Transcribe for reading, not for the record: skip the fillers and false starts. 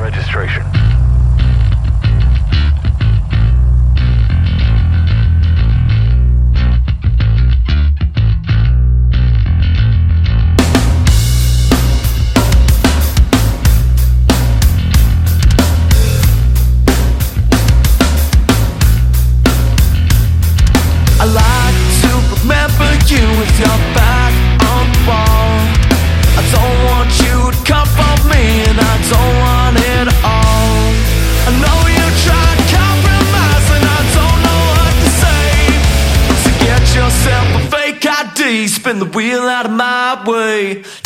registration. I like to remember you with your back on the wall. I don't want you to come for me, and I don't want it all. I know you try to compromise, and I don't know what to say. So get yourself a fake ID, spin the wheel out of my way.